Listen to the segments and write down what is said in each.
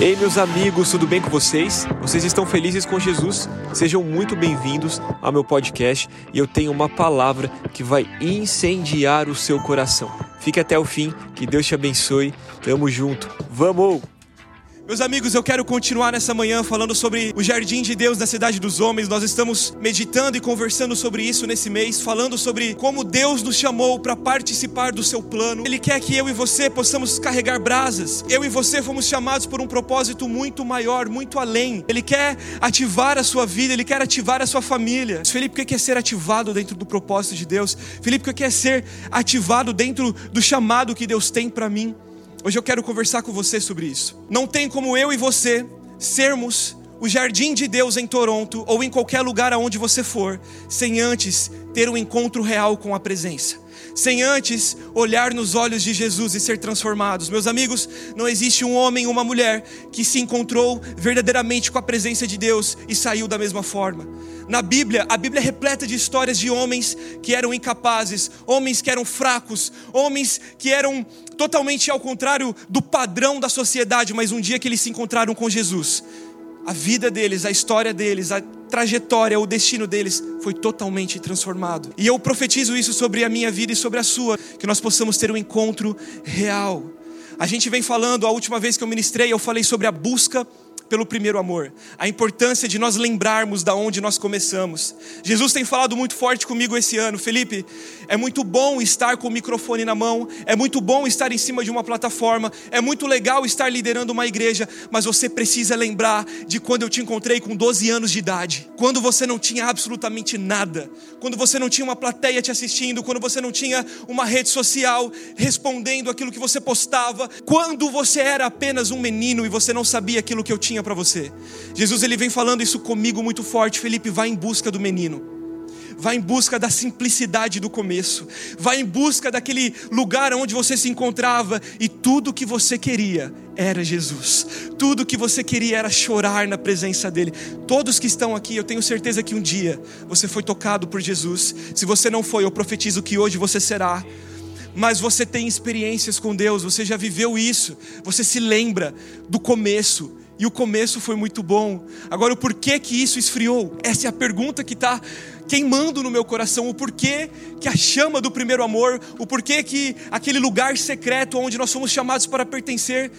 Ei, meus amigos, tudo bem com vocês? Vocês estão felizes com Jesus? Sejam muito bem-vindos ao meu podcast e eu tenho uma palavra que vai incendiar o seu coração. Fique até o fim, que Deus te abençoe. Tamo junto. Vamos! Meus amigos, eu quero continuar nessa manhã falando sobre o Jardim de Deus na Cidade dos Homens. Nós estamos meditando e conversando sobre isso nesse mês, falando sobre como Deus nos chamou para participar do seu plano. Ele quer que eu e você possamos carregar brasas. Eu e você fomos chamados por um propósito muito maior, muito além. Ele quer ativar a sua vida, Ele quer ativar a sua família. Felipe, o que é ser ativado dentro do propósito de Deus? Felipe, o que é ser ativado dentro do chamado que Deus tem para mim? Hoje eu quero conversar com você sobre isso. Não tem como eu e você sermos o Jardim de Deus em Toronto ou em qualquer lugar aonde você for, sem antes ter um encontro real com a presença. Sem antes olhar nos olhos de Jesus e ser transformados. Meus amigos, não existe um homem ou uma mulher que se encontrou verdadeiramente com a presença de Deus e saiu da mesma forma. Na Bíblia, a Bíblia é repleta de histórias de homens que eram incapazes, homens que eram fracos, homens que eram totalmente ao contrário do padrão da sociedade, mas um dia que eles se encontraram com Jesus, a vida deles, a história deles, a trajetória, o destino deles foi totalmente transformado. E eu profetizo isso sobre a minha vida e sobre a sua, que nós possamos ter um encontro real. A gente vem falando, a última vez que eu ministrei, eu falei sobre a busca pelo primeiro amor, a importância de nós lembrarmos da onde nós começamos. Jesus tem falado muito forte comigo esse ano. Felipe, é muito bom estar com o microfone na mão, é muito bom estar em cima de uma plataforma, é muito legal estar liderando uma igreja, mas você precisa lembrar de quando eu te encontrei com 12 anos de idade, quando você não tinha absolutamente nada, quando você não tinha uma plateia te assistindo, quando você não tinha uma rede social respondendo aquilo que você postava, quando você era apenas um menino e você não sabia aquilo que eu tinha para você. Jesus, ele vem falando isso comigo muito forte. Felipe, vai em busca do menino, vai em busca da simplicidade do começo, vai em busca daquele lugar onde você se encontrava e tudo que você queria era Jesus, tudo que você queria era chorar na presença dele. Todos que estão aqui, eu tenho certeza que um dia você foi tocado por Jesus. Se você não foi, eu profetizo que hoje você será. Mas você tem experiências com Deus, você já viveu isso, você se lembra do começo. E o começo foi muito bom. Agora, o porquê que isso esfriou? Essa é a pergunta que está queimando no meu coração. O porquê que a chama do primeiro amor, o porquê que aquele lugar secreto onde nós somos chamados para pertencer,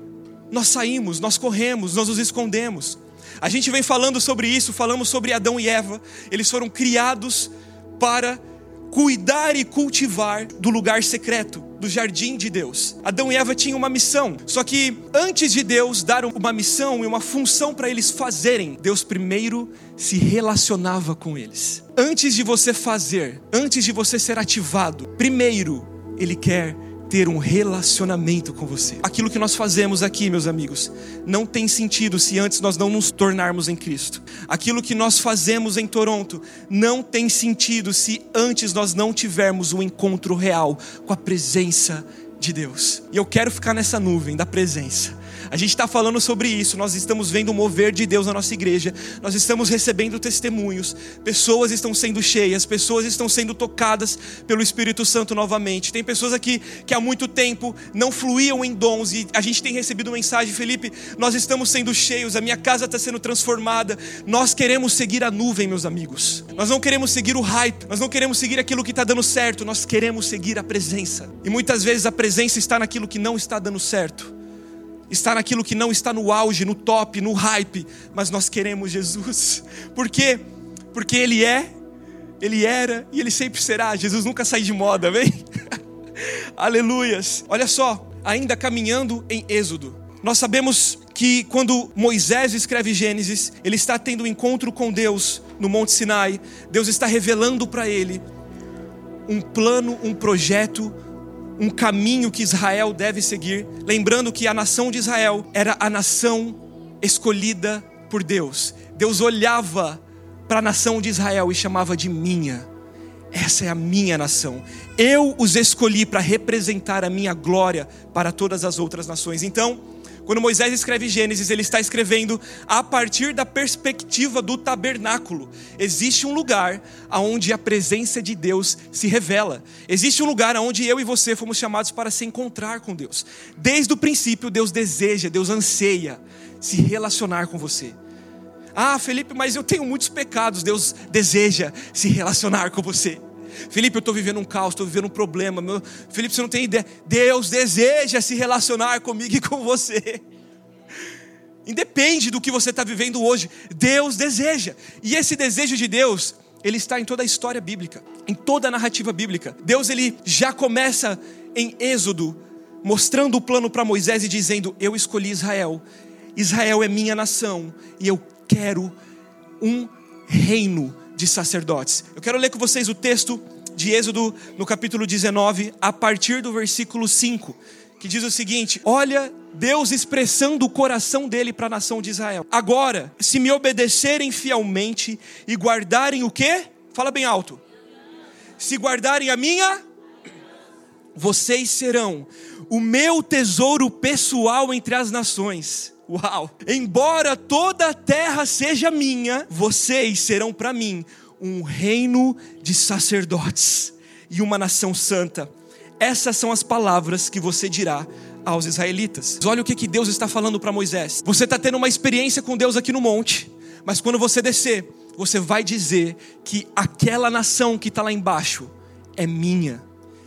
nós saímos, nós corremos, nós nos escondemos. A gente vem falando sobre isso, falamos sobre Adão e Eva. Eles foram criados para cuidar e cultivar do lugar secreto, do jardim de Deus. Adão e Eva tinham uma missão, só que antes de Deus dar uma missão e uma função para eles fazerem, Deus primeiro se relacionava com eles. Antes de você fazer, antes de você ser ativado, primeiro Ele quer ter um relacionamento com você. Aquilo que nós fazemos aqui, meus amigos, não tem sentido se antes nós não nos tornarmos em Cristo. Aquilo que nós fazemos em Toronto não tem sentido se antes nós não tivermos um encontro real com a presença de Deus. E eu quero ficar nessa nuvem da presença. A gente está falando sobre isso, nós estamos vendo o mover de Deus na nossa igreja, nós estamos recebendo testemunhos, pessoas estão sendo cheias, pessoas estão sendo tocadas pelo Espírito Santo novamente. Tem pessoas aqui que há muito tempo não fluíam em dons e a gente tem recebido mensagem: Felipe, nós estamos sendo cheios, a minha casa está sendo transformada. Nós queremos seguir a nuvem, meus amigos. Nós não queremos seguir o hype, nós não queremos seguir aquilo que está dando certo, nós queremos seguir a presença. E muitas vezes a presença está naquilo que não está dando certo, está naquilo que não está no auge, no top, no hype, mas nós queremos Jesus. Por quê? Porque Ele é, Ele era e Ele sempre será. Jesus nunca sai de moda, amém? Aleluias. Olha só, ainda caminhando em Êxodo, nós sabemos que quando Moisés escreve Gênesis, ele está tendo um encontro com Deus no Monte Sinai. Deus está revelando para ele um plano, um projeto, um caminho que Israel deve seguir. Lembrando que a nação de Israel era a nação escolhida por Deus. Deus olhava para a nação de Israel e chamava de minha. Essa é a minha nação. Eu os escolhi para representar a minha glória para todas as outras nações. Então, Quando Moisés escreve Gênesis, ele está escrevendo a partir da perspectiva do tabernáculo. Existe um lugar onde a presença de Deus se revela. Existe um lugar onde eu e você fomos chamados para se encontrar com Deus. Desde o princípio, Deus deseja, Deus anseia se relacionar com você. Ah, Felipe, mas eu tenho muitos pecados. Deus deseja se relacionar com você. Felipe, eu estou vivendo um caos, estou vivendo um problema. Felipe, você não tem ideia. Deus deseja se relacionar comigo e com você. Independe do que você está vivendo hoje, Deus deseja. E esse desejo de Deus, ele está em toda a história bíblica, em toda a narrativa bíblica. Deus, ele já começa em Êxodo, mostrando o plano para Moisés e dizendo: eu escolhi Israel. Israel é minha nação e eu quero um reino de sacerdotes. Eu quero ler com vocês o texto de Êxodo no capítulo 19, a partir do versículo 5, que diz o seguinte: olha Deus expressando o coração dele para a nação de Israel. Agora, se me obedecerem fielmente e guardarem o quê? Fala bem alto. Se guardarem a minha, vocês serão o meu tesouro pessoal entre as nações. Uau! Embora toda a terra seja minha, vocês serão para mim um reino de sacerdotes e uma nação santa. Essas são as palavras que você dirá aos israelitas. Olha o que Deus está falando para Moisés. Você está tendo uma experiência com Deus aqui no monte, mas quando você descer, você vai dizer que aquela nação que está lá embaixo é minha,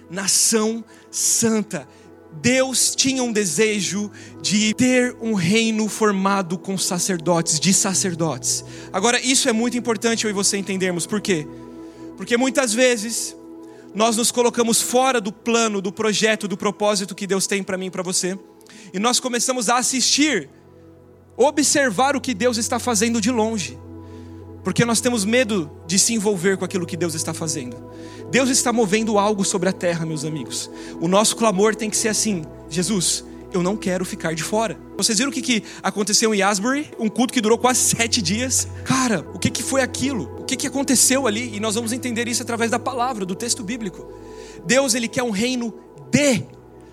nação santa. Deus tinha um desejo de ter um reino formado com sacerdotes, de sacerdotes. Agora, isso é muito importante eu e você entendermos. Por quê? Porque muitas vezes nós nos colocamos fora do plano, do projeto, do propósito que Deus tem para mim e para você. E nós começamos a assistir, observar o que Deus está fazendo de longe. Porque nós temos medo de se envolver com aquilo que Deus está fazendo. Deus está movendo algo sobre a terra, meus amigos. O nosso clamor tem que ser assim: Jesus, eu não quero ficar de fora. Vocês viram o que aconteceu em Asbury? Um culto que durou quase 7 dias. Cara, o que foi aquilo? O que aconteceu ali? E nós vamos entender isso através da palavra, do texto bíblico. Deus, ele quer um reino de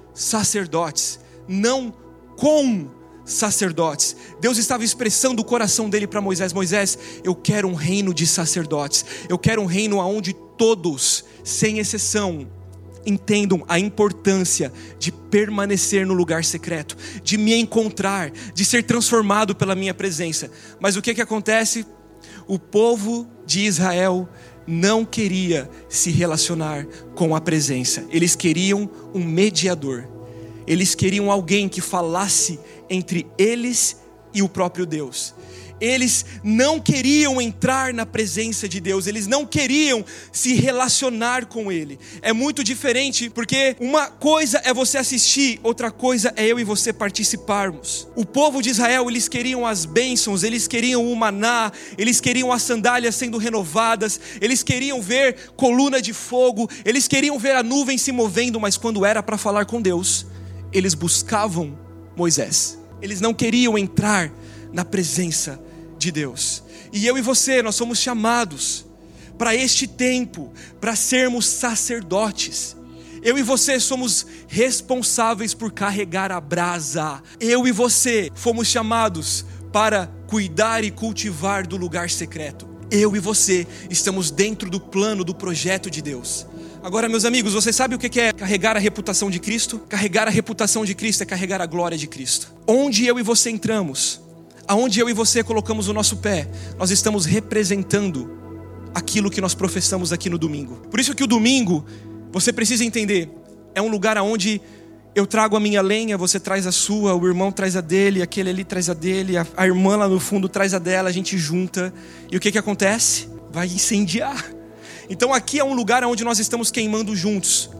sacerdotes, não com sacerdotes. Deus estava expressando o coração dele para Moisés: Moisés, eu quero um reino de sacerdotes. Eu quero um reino onde todos, sem exceção, entendam a importância de permanecer no lugar secreto, de me encontrar, de ser transformado pela minha presença. Mas o que acontece? O povo de Israel não queria se relacionar com a presença. Eles queriam um mediador. Eles queriam alguém que falasse entre eles e o próprio Deus. Eles não queriam entrar na presença de Deus. Eles não queriam se relacionar com Ele. É muito diferente, porque uma coisa é você assistir, outra coisa é eu e você participarmos. O povo de Israel, eles queriam as bênçãos, eles queriam o maná, eles queriam as sandálias sendo renovadas, eles queriam ver coluna de fogo, eles queriam ver a nuvem se movendo, mas quando era para falar com Deus, eles buscavam Moisés. Eles não queriam entrar na presença de Deus. E eu e você, nós somos chamados para este tempo, para sermos sacerdotes. Eu e você somos responsáveis por carregar a brasa. Eu e você fomos chamados para cuidar e cultivar do lugar secreto. Eu e você estamos dentro do plano, do projeto de Deus. Agora, meus amigos, você sabe o que é carregar a reputação de Cristo? Carregar a reputação de Cristo é carregar a glória de Cristo. Onde eu e você entramos, aonde eu e você colocamos o nosso pé, nós estamos representando aquilo que nós professamos aqui no domingo. Por isso que o domingo, você precisa entender, é um lugar onde eu trago a minha lenha, você traz a sua, o irmão traz a dele, aquele ali traz a dele, a irmã lá no fundo traz a dela, a gente junta. E o que acontece? Vai incendiar. Então aqui é um lugar onde nós estamos queimando juntos.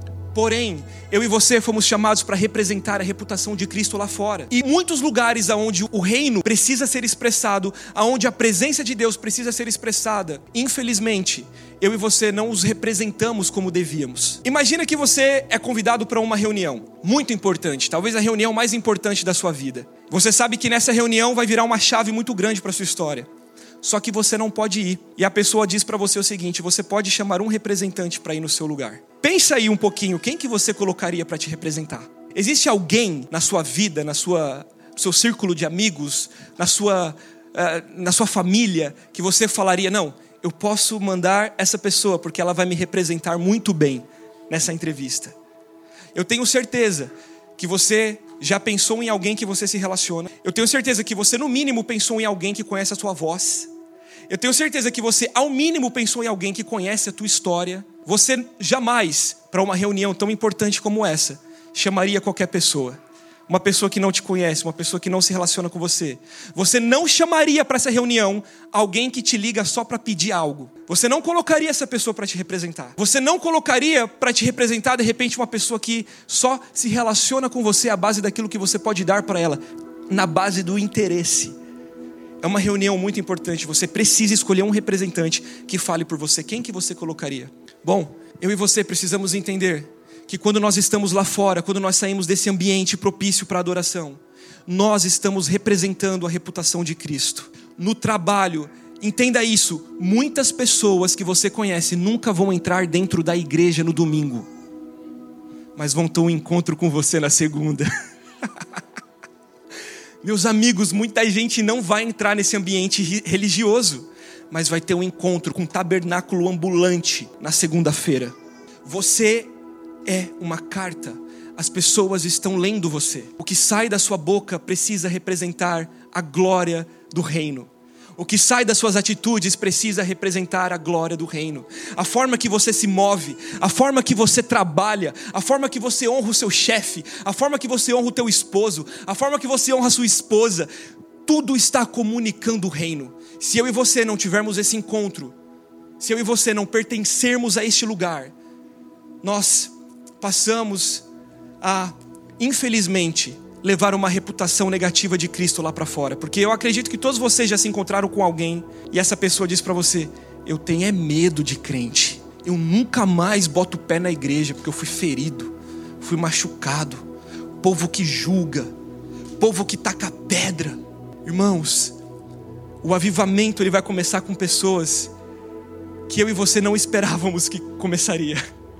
Porém, eu e você fomos chamados para representar a reputação de Cristo lá fora. E muitos lugares onde o reino precisa ser expressado, onde a presença de Deus precisa ser expressada, infelizmente, eu e você não os representamos como devíamos. Imagina que você é convidado para uma reunião muito importante, talvez a reunião mais importante da sua vida. Você sabe que nessa reunião vai virar uma chave muito grande para a sua história. Só que você não pode ir. E a pessoa diz para você o seguinte: você pode chamar um representante para ir no seu lugar. Pensa aí um pouquinho, quem que você colocaria para te representar? Existe alguém na sua vida, na sua seu círculo de amigos, na sua família, que você falaria, não, eu posso mandar essa pessoa porque ela vai me representar muito bem nessa entrevista? Eu tenho certeza que você já pensou em alguém que você se relaciona. Eu tenho certeza que você, no mínimo, pensou em alguém que conhece a sua voz. Eu tenho certeza que você, ao mínimo, pensou em alguém que conhece a tua história. Você jamais, para uma reunião tão importante como essa, chamaria qualquer pessoa. Uma pessoa que não te conhece, uma pessoa que não se relaciona com você. Você não chamaria para essa reunião alguém que te liga só para pedir algo. Você não colocaria essa pessoa para te representar. Você não colocaria para te representar, de repente, uma pessoa que só se relaciona com você à base daquilo que você pode dar para ela, na base do interesse. É uma reunião muito importante. Você precisa escolher um representante que fale por você. Quem que você colocaria? Bom, eu e você precisamos entender que quando nós estamos lá fora, quando nós saímos desse ambiente propício para a adoração, nós estamos representando a reputação de Cristo. No trabalho, entenda isso, muitas pessoas que você conhece nunca vão entrar dentro da igreja no domingo, mas vão ter um encontro com você na segunda. Meus amigos, muita gente não vai entrar nesse ambiente religioso, mas vai ter um encontro com um tabernáculo ambulante na segunda-feira. Você é uma carta. As pessoas estão lendo você. O que sai da sua boca precisa representar a glória do reino. O que sai das suas atitudes precisa representar a glória do reino. A forma que você se move, a forma que você trabalha, a forma que você honra o seu chefe, a forma que você honra o teu esposo, a forma que você honra a sua esposa, tudo está comunicando o reino. Se eu e você não tivermos esse encontro, se eu e você não pertencermos a este lugar, nós passamos a, infelizmente, levar uma reputação negativa de Cristo lá para fora. Porque eu acredito que todos vocês já se encontraram com alguém e essa pessoa diz para você, eu tenho é medo de crente. Eu nunca mais boto o pé na igreja porque eu fui ferido, fui machucado. Povo que julga, povo que taca pedra. Irmãos, o avivamento ele vai começar com pessoas que eu e você não esperávamos que começaria.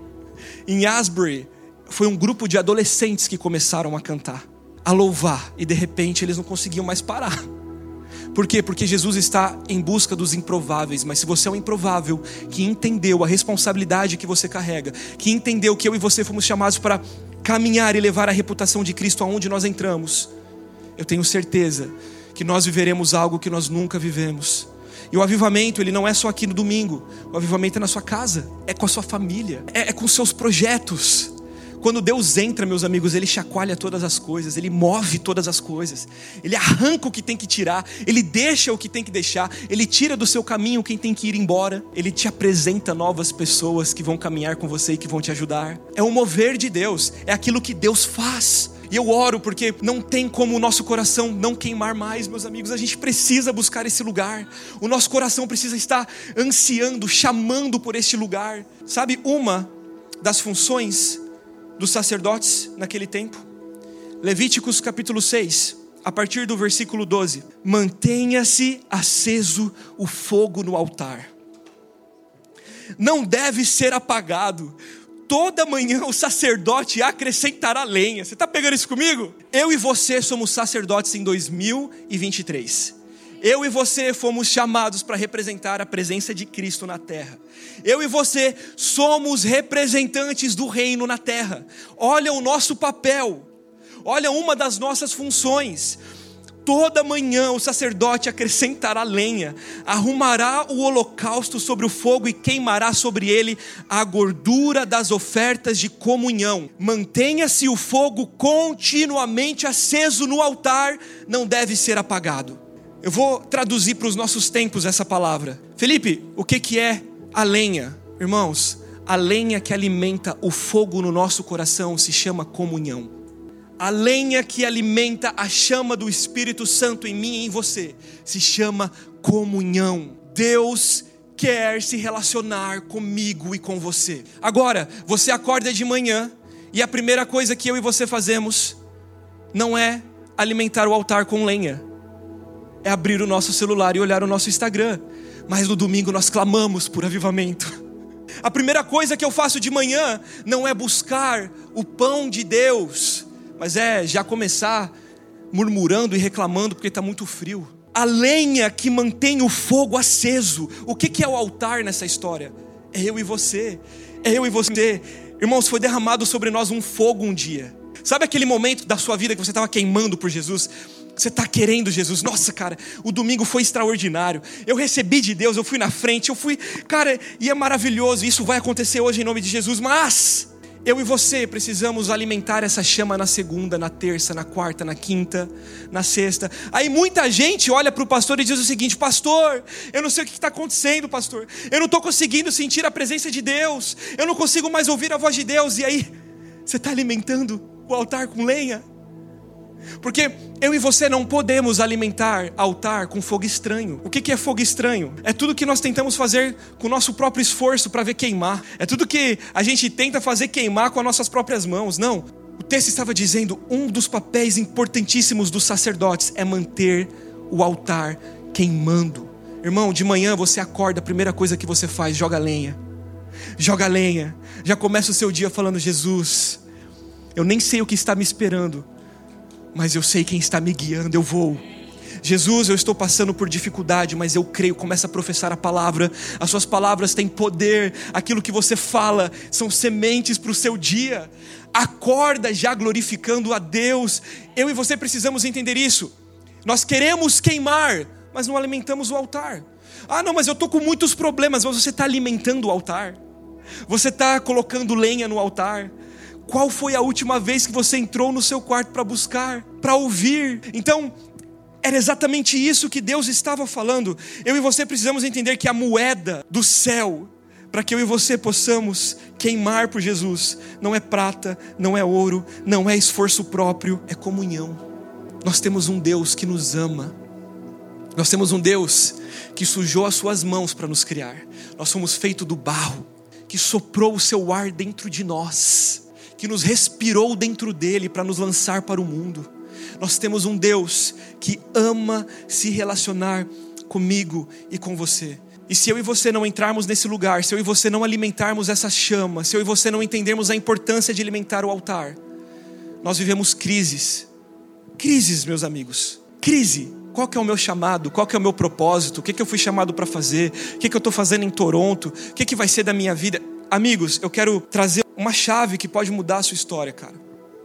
Em Asbury, foi um grupo de adolescentes que começaram a cantar, a louvar, e de repente eles não conseguiam mais parar. Por quê? Porque Jesus está em busca dos improváveis. Mas se você é um improvável que entendeu a responsabilidade que você carrega, que entendeu que eu e você fomos chamados para caminhar e levar a reputação de Cristo aonde nós entramos, eu tenho certeza que nós viveremos algo que nós nunca vivemos. E o avivamento, ele não é só aqui no domingo. O avivamento é na sua casa, é com a sua família, é com seus projetos. Quando Deus entra, meus amigos, Ele chacoalha todas as coisas, Ele move todas as coisas, Ele arranca o que tem que tirar, Ele deixa o que tem que deixar, Ele tira do seu caminho quem tem que ir embora, Ele te apresenta novas pessoas que vão caminhar com você e que vão te ajudar. É o mover de Deus, é aquilo que Deus faz. E eu oro porque não tem como o nosso coração não queimar mais, meus amigos. A gente precisa buscar esse lugar. O nosso coração precisa estar ansiando, chamando por este lugar. Sabe, uma das funções dos sacerdotes naquele tempo? Levíticos capítulo 6, a partir do versículo 12. Mantenha-se aceso o fogo no altar. Não deve ser apagado. Toda manhã o sacerdote acrescentará lenha. Você está pegando isso comigo? Eu e você somos sacerdotes em 2023. Eu e você fomos chamados para representar a presença de Cristo na terra. Eu e você somos representantes do reino na terra. Olha o nosso papel. Olha uma das nossas funções. Toda manhã o sacerdote acrescentará lenha, arrumará o holocausto sobre o fogo e queimará sobre ele a gordura das ofertas de comunhão. Mantenha-se o fogo continuamente aceso no altar, não deve ser apagado. Eu vou traduzir para os nossos tempos essa palavra. Felipe, o que é a lenha? Irmãos, a lenha que alimenta o fogo no nosso coração se chama comunhão. A lenha que alimenta a chama do Espírito Santo em mim e em você se chama comunhão. Deus quer se relacionar comigo e com você. Agora, você acorda de manhã e a primeira coisa que eu e você fazemos não é alimentar o altar com lenha, é abrir o nosso celular e olhar o nosso Instagram. Mas no domingo nós clamamos por avivamento. A primeira coisa que eu faço de manhã não é buscar o pão de Deus, mas é já começar murmurando e reclamando porque está muito frio. A lenha que mantém o fogo aceso. O que é o altar nessa história? É eu e você. É eu e você. Irmãos, foi derramado sobre nós um fogo um dia. Sabe aquele momento da sua vida que você estava queimando por Jesus? Você está querendo Jesus. Nossa, cara, o domingo foi extraordinário. Eu recebi de Deus, eu fui na frente, cara, e é maravilhoso. Isso vai acontecer hoje em nome de Jesus. Mas eu e você precisamos alimentar essa chama na segunda, na terça, na quarta, na quinta, na sexta. Aí muita gente olha para o pastor e diz o seguinte: pastor, eu não sei o que está acontecendo, pastor. Eu não estou conseguindo sentir a presença de Deus. Eu não consigo mais ouvir a voz de Deus. E aí, você está alimentando o altar com lenha? Porque eu e você não podemos alimentar altar com fogo estranho. O que é fogo estranho? É tudo que nós tentamos fazer com o nosso próprio esforço para ver queimar. É tudo que a gente tenta fazer queimar com as nossas próprias mãos. Não, o texto estava dizendo, um dos papéis importantíssimos dos sacerdotes é manter o altar queimando. Irmão, de manhã você acorda, a primeira coisa que você faz, joga lenha. Joga lenha. Já começa o seu dia falando: Jesus, eu nem sei o que está me esperando, mas eu sei quem está me guiando, eu vou. Jesus, eu estou passando por dificuldade, mas eu creio. Começa a professar a palavra. As suas palavras têm poder. Aquilo que você fala são sementes para o seu dia. Acorda já glorificando a Deus. Eu e você precisamos entender isso. Nós queremos queimar, mas não alimentamos o altar. Ah não, mas eu estou com muitos problemas. Mas você está alimentando o altar? Você está colocando lenha no altar? Qual foi a última vez que você entrou no seu quarto para buscar, para ouvir? Então, era exatamente isso que Deus estava falando. Eu e você precisamos entender que a moeda do céu, para que eu e você possamos queimar por Jesus, não é prata, não é ouro, não é esforço próprio, é comunhão. Nós temos um Deus que nos ama. Nós temos um Deus que sujou as suas mãos para nos criar. Nós somos feitos do barro, que soprou o seu ar dentro de nós, que nos respirou dentro dele para nos lançar para o mundo. Nós temos um Deus que ama se relacionar comigo e com você. E se eu e você não entrarmos nesse lugar, se eu e você não alimentarmos essa chama, se eu e você não entendermos a importância de alimentar o altar, nós vivemos crises. Crises, meus amigos. Crise. Qual que é o meu chamado? Qual que é o meu propósito? O que eu fui chamado para fazer? O que eu estou fazendo em Toronto? O que vai ser da minha vida? Amigos, eu quero trazer uma chave que pode mudar a sua história, cara.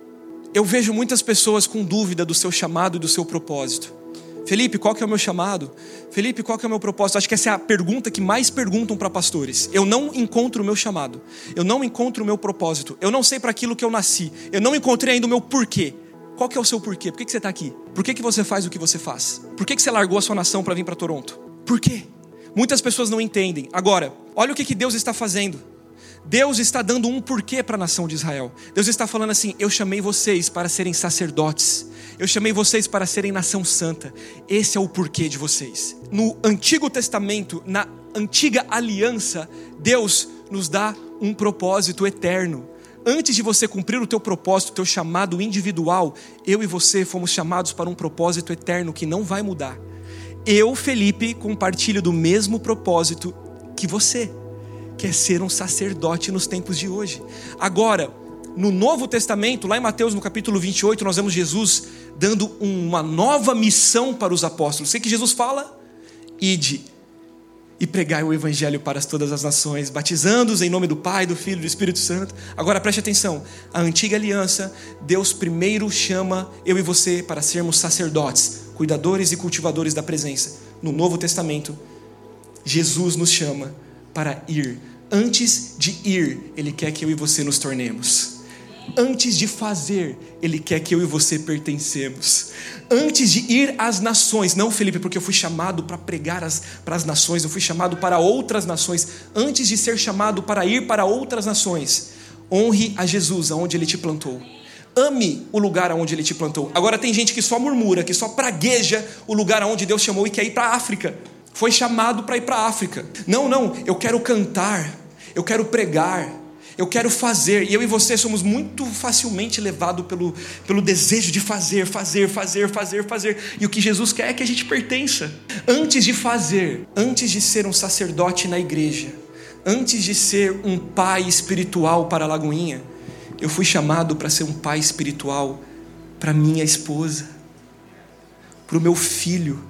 Eu vejo muitas pessoas com dúvida do seu chamado e do seu propósito. Felipe, qual que é o meu chamado? Felipe, qual que é o meu propósito? Acho que essa é a pergunta que mais perguntam para pastores. Eu não encontro o meu chamado. Eu não encontro o meu propósito. Eu não sei para aquilo que eu nasci. Eu não encontrei ainda o meu porquê. Qual que é o seu porquê? Por que você está aqui? Por que você faz o que você faz? Por que você largou a sua nação para vir para Toronto? Por quê? Muitas pessoas não entendem. Agora, olha o que Deus está fazendo. Deus está dando um porquê para a nação de Israel. Deus está falando assim: eu chamei vocês para serem sacerdotes. Eu chamei vocês para serem nação santa. Esse é o porquê de vocês. No Antigo Testamento, na antiga aliança, Deus nos dá um propósito eterno. Antes de você cumprir o teu propósito, o teu chamado individual, eu e você fomos chamados para um propósito eterno que não vai mudar. Eu, Felipe, compartilho do mesmo propósito que você, que é ser um sacerdote nos tempos de hoje. Agora, no Novo Testamento, lá em Mateus, no capítulo 28, nós vemos Jesus dando uma nova missão para os apóstolos. Sei que Jesus fala: ide e pregai o evangelho para todas as nações, batizando-os em nome do Pai, do Filho e do Espírito Santo. Agora preste atenção, a antiga aliança, Deus primeiro chama eu e você para sermos sacerdotes, cuidadores e cultivadores da presença. No Novo Testamento, Jesus nos chama para ir. Antes de ir, Ele quer que eu e você nos tornemos. Antes de fazer, Ele quer que eu e você pertencemos. Antes de ir às nações, não, Felipe, porque eu fui chamado para pregar para as nações, eu fui chamado para outras nações. Antes de ser chamado para ir para outras nações, honre a Jesus aonde Ele te plantou. Ame o lugar aonde Ele te plantou. Agora tem gente que só murmura, que só pragueja o lugar aonde Deus chamou e quer ir para a África. Foi chamado para ir para a África. Não, eu quero cantar, eu quero pregar, eu quero fazer. E eu e você somos muito facilmente levados pelo desejo de fazer. E o que Jesus quer é que a gente pertença. Antes de fazer, antes de ser um sacerdote na igreja, antes de ser um pai espiritual para a Lagoinha, eu fui chamado para ser um pai espiritual para minha esposa. para o meu filho,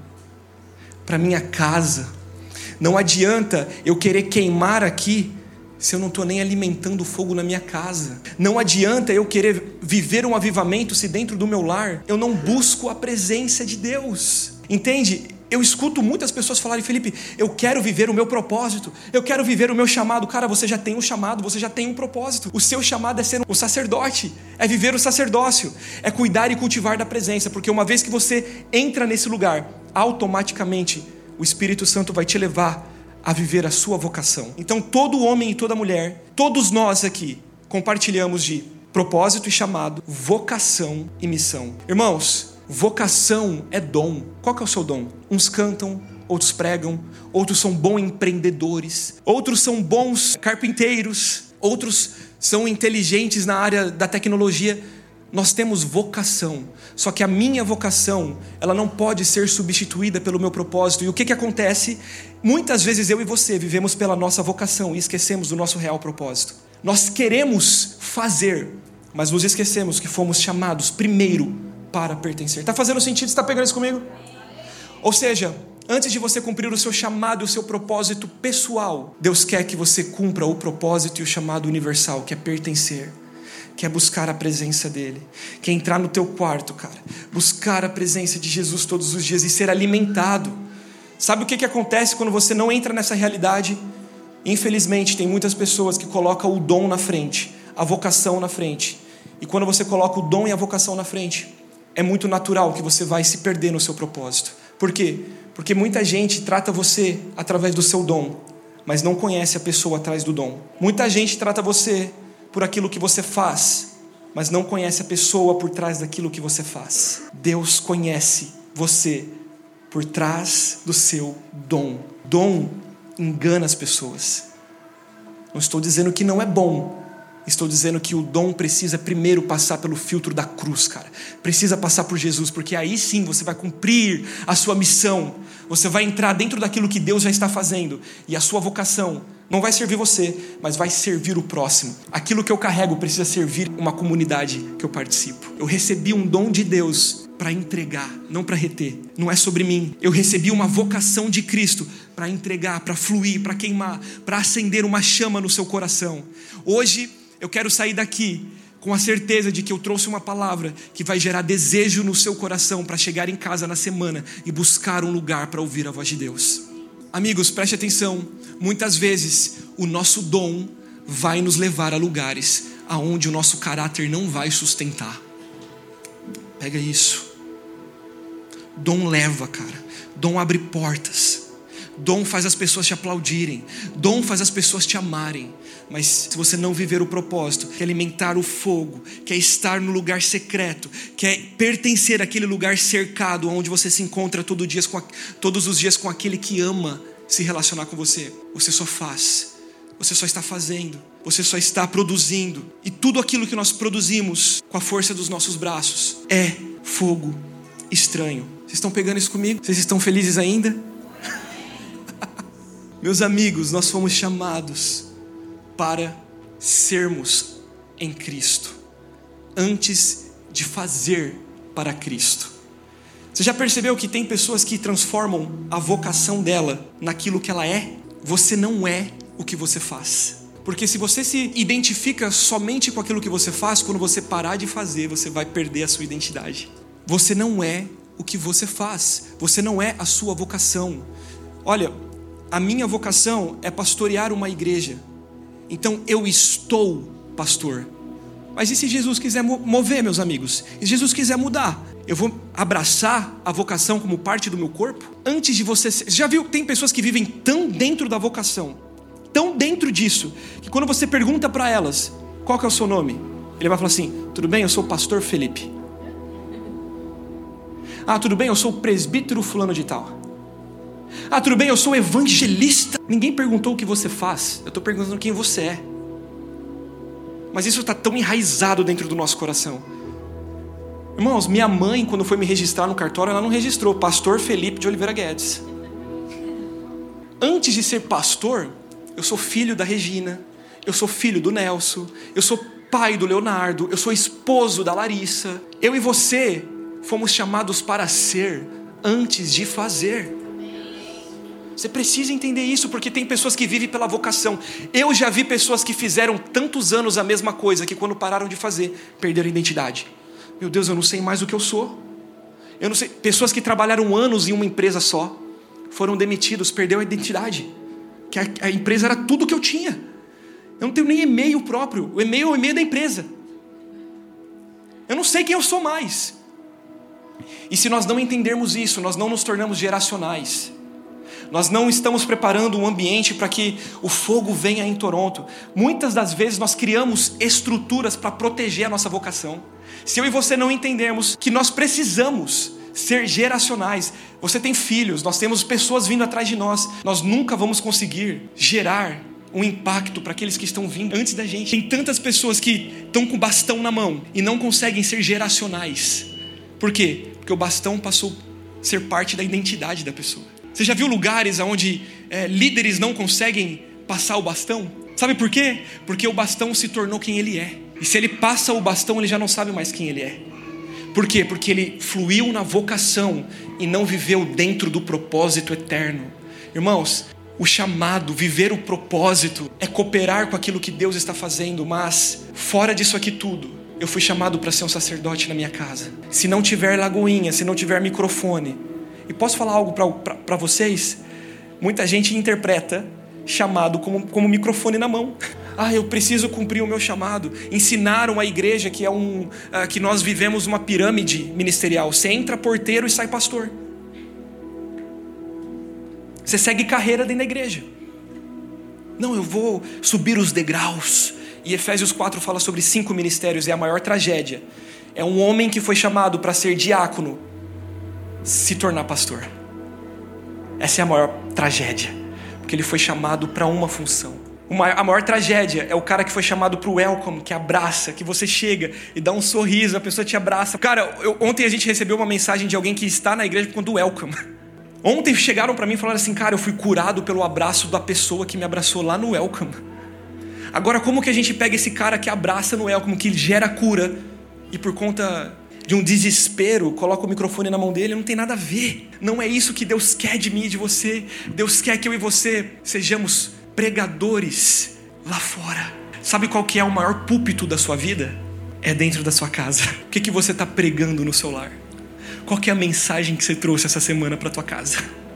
para minha casa. Não adianta eu querer queimar aqui se eu não estou nem alimentando fogo na minha casa. Não adianta eu querer viver um avivamento se dentro do meu lar eu não busco a presença de Deus. Entende? Eu escuto muitas pessoas falarem: Felipe, eu quero viver o meu propósito, eu quero viver o meu chamado. Cara, você já tem um chamado, você já tem um propósito. O seu chamado é ser um sacerdote, é viver o sacerdócio, é cuidar e cultivar da presença, porque uma vez que você entra nesse lugar, automaticamente o Espírito Santo vai te levar a viver a sua vocação. Então todo homem e toda mulher, todos nós aqui, compartilhamos de propósito e chamado, vocação e missão. Irmãos, vocação é dom. Qual que é o seu dom? Uns cantam, outros pregam, outros são bons empreendedores, outros são bons carpinteiros, outros são inteligentes na área da tecnologia. Nós temos vocação, só que a minha vocação, ela não pode ser substituída pelo meu propósito. E o que acontece? Muitas vezes eu e você vivemos pela nossa vocação e esquecemos do nosso real propósito. Nós queremos fazer, mas nos esquecemos que fomos chamados primeiro para pertencer. Está fazendo sentido? Você está pegando isso comigo? Ou seja, antes de você cumprir o seu chamado e o seu propósito pessoal, Deus quer que você cumpra o propósito e o chamado universal, que é pertencer, que é buscar a presença dele, que é entrar no teu quarto, cara, buscar a presença de Jesus todos os dias e ser alimentado. Sabe o que acontece quando você não entra nessa realidade? Infelizmente, tem muitas pessoas que colocam o dom na frente, a vocação na frente. E quando você coloca o dom e a vocação na frente, é muito natural que você vai se perder no seu propósito. Por quê? Porque muita gente trata você através do seu dom, mas não conhece a pessoa atrás do dom. Muita gente trata você por aquilo que você faz, mas não conhece a pessoa por trás daquilo que você faz. Deus conhece você por trás do seu dom. Dom engana as pessoas. Não estou dizendo que não é bom. Estou dizendo que o dom precisa primeiro passar pelo filtro da cruz, cara. Precisa passar por Jesus, porque aí sim você vai cumprir a sua missão. Você vai entrar dentro daquilo que Deus já está fazendo. E a sua vocação não vai servir você, mas vai servir o próximo. Aquilo que eu carrego precisa servir uma comunidade que eu participo. Eu recebi um dom de Deus para entregar, não para reter. Não é sobre mim. Eu recebi uma vocação de Cristo para entregar, para fluir, para queimar, para acender uma chama no seu coração. Hoje eu quero sair daqui com a certeza de que eu trouxe uma palavra que vai gerar desejo no seu coração para chegar em casa na semana e buscar um lugar para ouvir a voz de Deus. Amigos, preste atenção. Muitas vezes o nosso dom vai nos levar a lugares aonde o nosso caráter não vai sustentar. Pega isso. Dom leva, cara. Dom abre portas. Dom faz as pessoas te aplaudirem. Dom faz as pessoas te amarem. Mas se você não viver o propósito, que é alimentar o fogo, que é estar no lugar secreto, que é pertencer àquele lugar cercado, onde você se encontra todos os dias com aquele que ama se relacionar com você, você só faz, você só está fazendo, você só está produzindo. E tudo aquilo que nós produzimos com a força dos nossos braços é fogo estranho. Vocês estão pegando isso comigo? Vocês estão felizes ainda? Meus amigos, nós fomos chamados para sermos em Cristo, antes de fazer para Cristo. Você já percebeu que tem pessoas que transformam a vocação dela naquilo que ela é? Você não é o que você faz. Porque se você se identifica somente com aquilo que você faz, quando você parar de fazer, você vai perder a sua identidade. Você não é o que você faz. Você não é a sua vocação. Olha, a minha vocação é pastorear uma igreja. Então eu estou pastor. Mas e se Jesus quiser mover, meus amigos? E se Jesus quiser mudar? Eu vou abraçar a vocação como parte do meu corpo? Antes de você... Já viu? Tem pessoas que vivem tão dentro da vocação, tão dentro disso, que quando você pergunta para elas, qual que é o seu nome? Ele vai falar assim, tudo bem, eu sou o pastor Felipe. Ah, tudo bem, eu sou o presbítero fulano de tal. Ah, tudo bem, eu sou evangelista. Ninguém perguntou o que você faz. Eu estou perguntando quem você é. Mas isso está tão enraizado dentro do nosso coração. Irmãos, minha mãe, quando foi me registrar no cartório, ela não registrou Pastor Felipe de Oliveira Guedes. Antes de ser pastor, eu sou filho da Regina, eu sou filho do Nelson, eu sou pai do Leonardo, eu sou esposo da Larissa. Eu e você fomos chamados para ser antes de fazer. Você precisa entender isso, porque tem pessoas que vivem pela vocação. Eu já vi pessoas que fizeram tantos anos a mesma coisa, que quando pararam de fazer, perderam a identidade. Meu Deus, eu não sei mais o que eu sou. Eu não sei. Pessoas que trabalharam anos em uma empresa só, foram demitidos, perderam a identidade. Que a empresa era tudo que eu tinha. Eu não tenho nem e-mail próprio. O e-mail é o e-mail da empresa. Eu não sei quem eu sou mais. E se nós não entendermos isso, nós não nos tornamos geracionais. Nós não estamos preparando um ambiente para que o fogo venha em Toronto. Muitas das vezes nós criamos estruturas para proteger a nossa vocação. Se eu e você não entendermos que nós precisamos ser geracionais, você tem filhos, nós temos pessoas vindo atrás de nós, nós nunca vamos conseguir gerar um impacto para aqueles que estão vindo antes da gente. Tem tantas pessoas que estão com o bastão na mão e não conseguem ser geracionais. Por quê? Porque o bastão passou a ser parte da identidade da pessoa. Você já viu lugares onde líderes não conseguem passar o bastão? Sabe por quê? Porque o bastão se tornou quem ele é. E se ele passa o bastão, ele já não sabe mais quem ele é. Por quê? Porque ele fluiu na vocação e não viveu dentro do propósito eterno. Irmãos, o chamado, viver o propósito, é cooperar com aquilo que Deus está fazendo. Mas, fora disso aqui tudo, eu fui chamado para ser um sacerdote na minha casa. Se não tiver lagoinha, se não tiver microfone. E posso falar algo para vocês? Muita gente interpreta chamado como microfone na mão. Eu preciso cumprir o meu chamado. Ensinaram a igreja que nós vivemos uma pirâmide ministerial. Você entra porteiro e sai pastor. Você segue carreira dentro da igreja. Não, eu vou subir os degraus. E Efésios 4 fala sobre 5 ministérios. É a maior tragédia. É um homem que foi chamado para ser diácono se tornar pastor. Essa é a maior tragédia, porque ele foi chamado para uma função. A maior tragédia é o cara que foi chamado para o welcome, que abraça, que você chega e dá um sorriso, a pessoa te abraça. Cara, ontem a gente recebeu uma mensagem de alguém que está na igreja por conta do welcome. Ontem chegaram para mim e falaram assim: cara, eu fui curado pelo abraço da pessoa que me abraçou lá no welcome. Agora, como que a gente pega esse cara que abraça no welcome, que gera cura, e por conta de um desespero, coloca o microfone na mão dele? Não tem nada a ver. Não é isso que Deus quer de mim e de você. Deus quer que eu e você sejamos pregadores lá fora. Sabe qual que é o maior púlpito da sua vida? É dentro da sua casa. O que você está pregando no seu lar? Qual que é a mensagem que você trouxe essa semana para a tua casa?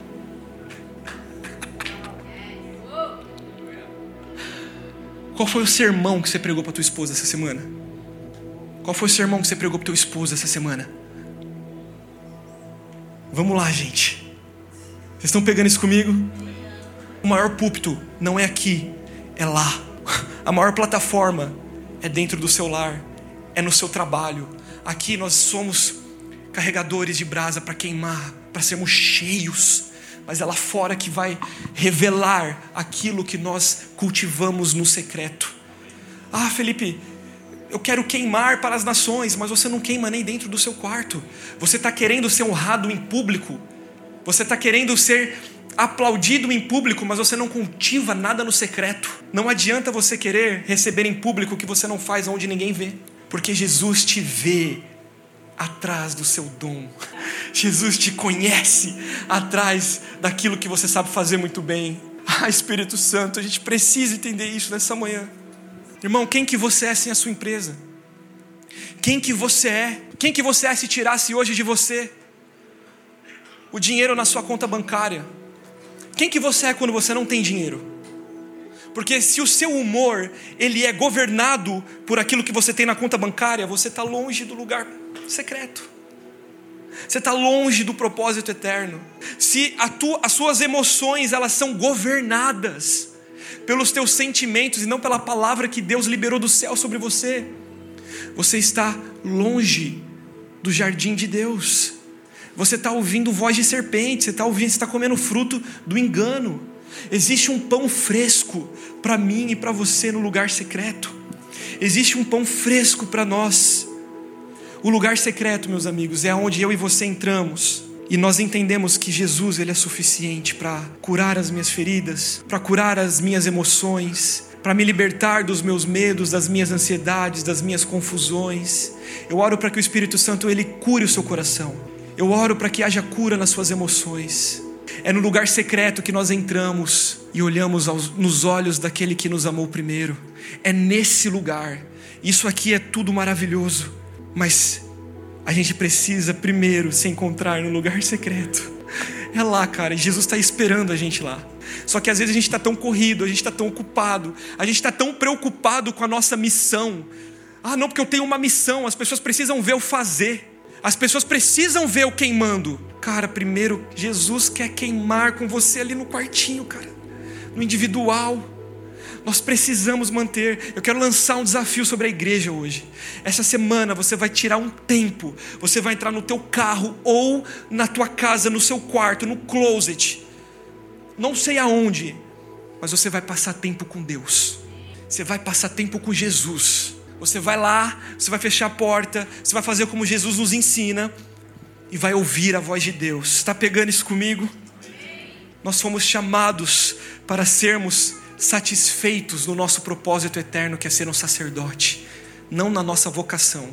Qual foi o sermão que você pregou para tua esposa essa semana? Qual foi o sermão que você pregou para teu esposo essa semana? Vamos lá, gente. Vocês estão pegando isso comigo? O maior púlpito não é aqui, é lá. A maior plataforma é dentro do seu lar, é no seu trabalho. Aqui nós somos carregadores de brasa para queimar, para sermos cheios. Mas é lá fora que vai revelar aquilo que nós cultivamos no secreto. Felipe, eu quero queimar para as nações, mas você não queima nem dentro do seu quarto. Você está querendo ser honrado em público. Você está querendo ser aplaudido em público, mas você não cultiva nada no secreto. Não adianta você querer receber em público o que você não faz onde ninguém vê. Porque Jesus te vê atrás do seu dom. Jesus te conhece atrás daquilo que você sabe fazer muito bem. Espírito Santo, a gente precisa entender isso nessa manhã. Irmão, quem que você é sem a sua empresa? Quem que você é? Quem que você é se tirasse hoje de você o dinheiro na sua conta bancária? Quem que você é quando você não tem dinheiro? Porque se o seu humor ele é governado por aquilo que você tem na conta bancária, você está longe do lugar secreto. Você está longe do propósito eterno. Se as suas emoções elas são governadas pelos teus sentimentos e não pela palavra que Deus liberou do céu sobre você, você está longe do jardim de Deus. Você está ouvindo voz de serpente, você está comendo fruto do engano. Existe um pão fresco para mim e para você no lugar secreto. Existe um pão fresco para nós. O lugar secreto, meus amigos, é onde eu e você entramos e nós entendemos que Jesus ele é suficiente para curar as minhas feridas, para curar as minhas emoções, para me libertar dos meus medos, das minhas ansiedades, das minhas confusões. Eu oro para que o Espírito Santo ele cure o seu coração. Eu oro para que haja cura nas suas emoções. É no lugar secreto que nós entramos e olhamos nos olhos daquele que nos amou primeiro. É nesse lugar. Isso aqui é tudo maravilhoso, mas a gente precisa primeiro se encontrar no lugar secreto. É lá, cara, e Jesus está esperando a gente lá. Só que às vezes a gente está tão corrido, a gente está tão ocupado, a gente está tão preocupado com a nossa missão. Ah, não, porque eu tenho uma missão, as pessoas precisam ver eu fazer. As pessoas precisam ver eu queimando. Cara, primeiro, Jesus quer queimar com você ali no quartinho, cara. No individual. Nós precisamos manter. Eu quero lançar um desafio sobre a igreja hoje. Essa semana você vai tirar um tempo. Você vai entrar no teu carro ou na tua casa, no seu quarto, no closet. Não sei aonde, mas você vai passar tempo com Deus. Você vai passar tempo com Jesus. Você vai lá, você vai fechar a porta, você vai fazer como Jesus nos ensina e vai ouvir a voz de Deus. Está pegando isso comigo? Nós fomos chamados para sermos satisfeitos no nosso propósito eterno, que é ser um sacerdote, não na nossa vocação.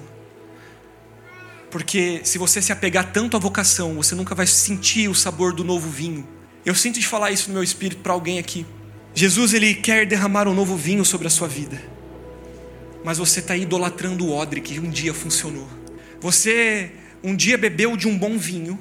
Porque se você se apegar tanto à vocação, você nunca vai sentir o sabor do novo vinho. Eu sinto de falar isso no meu espírito para alguém aqui. Jesus, Ele quer derramar um novo vinho sobre a sua vida, mas você está idolatrando o odre que um dia funcionou. Você um dia bebeu de um bom vinho,